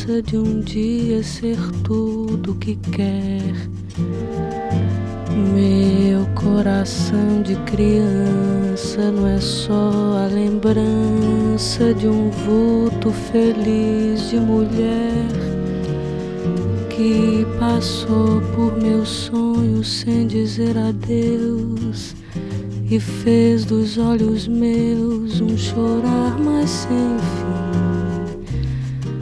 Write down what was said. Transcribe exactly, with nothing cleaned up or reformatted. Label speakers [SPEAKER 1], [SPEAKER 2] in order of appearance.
[SPEAKER 1] esperança de um dia ser tudo que quer. Meu coração de criança não é só a lembrança de um vulto feliz de mulher que passou por meus sonhos sem dizer adeus e fez dos olhos meus um chorar mais sem fim.